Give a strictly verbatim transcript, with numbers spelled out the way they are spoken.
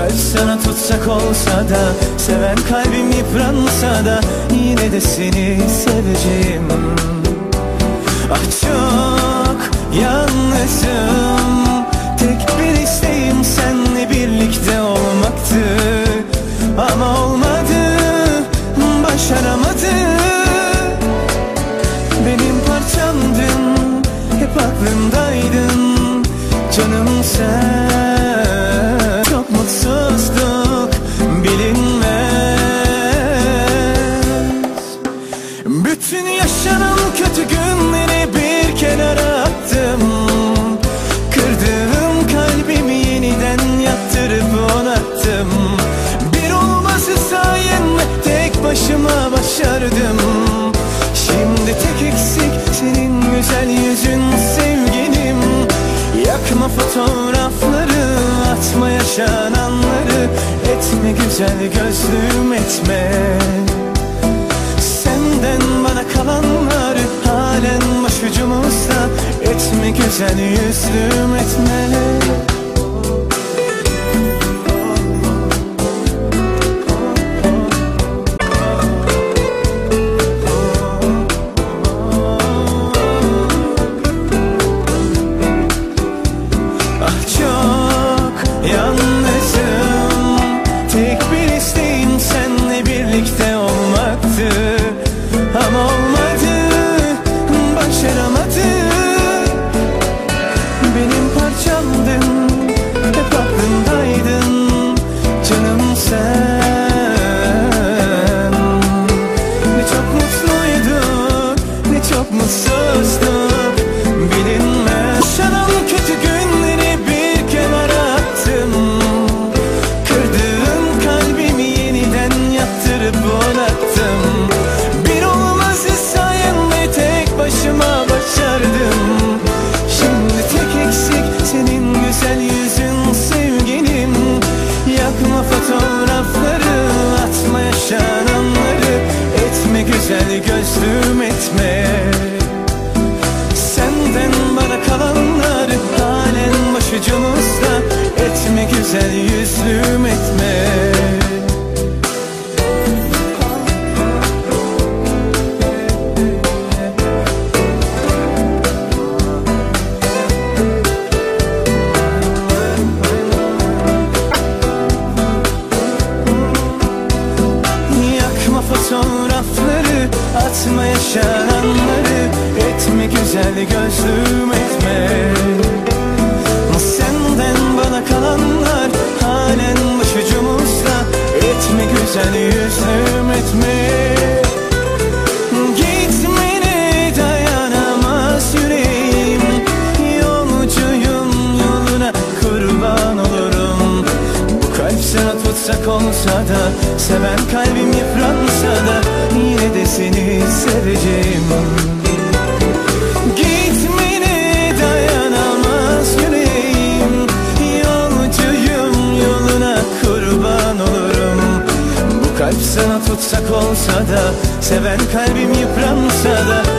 kalp sana tutsak olsa da, seven kalbim yıpransa da yine de seni seveceğim. Ah çok yalnızım, tek bir isteğim seninle birlikte olmaktı. Ama olmadı, başaramadım. Benim parçamdın, hep aklımdaydın canım sen. Çok mutsuzduk bilinmez. Bütün yaşanan kötü günleri bir kenara attım. Kırdığım kalbimi yeniden yaptırıp onattım. Bir olması sayende tek başıma başardım. Şimdi tek eksik senin güzel yüzün sevgilim. Yakma fotoğrafları, atma yaşananları. Etme güzel gözlüm etme. Senden bana kalanlar halen başucumuzda. Etme güzel yüzlüm etme. Ama olmadı, başaramadım. Benim parçamdın, hep aklımdaydın canım sen. Ne çok mutluyduk, ne çok mutsuzduk bilinmez. Yaşanan kötü günleri bir kenara attım. Kırdığım kalbimi yeniden yaptırıp onattım. Başıma başardım. Şimdi tek eksik senin güzel yüzün sevgilim. Yakma fotoğrafları, atma yaşananları. Etme güzel gözlüm etme. Senden bana kalanlar halen başucumuzda. Etme güzel yüzlüm etme. Fotoğrafları, atma yaşananları. Etme güzel gözlüm etme. Senden bana kalanlar halen başucumuzda. Etme güzel yüzlüm etme. Gitmene dayanamaz yüreğim. Yolcuyum, yoluna kurban olurum. Bu kalp sana tutsak olsa da, seven kalbim yıpransa da yine de seni seveceğim. Gitmene dayanamaz yüreğim. Yolcuyum, yoluna kurban olurum. Bu kalp sana tutsak olsa da, seven kalbim yıpransa da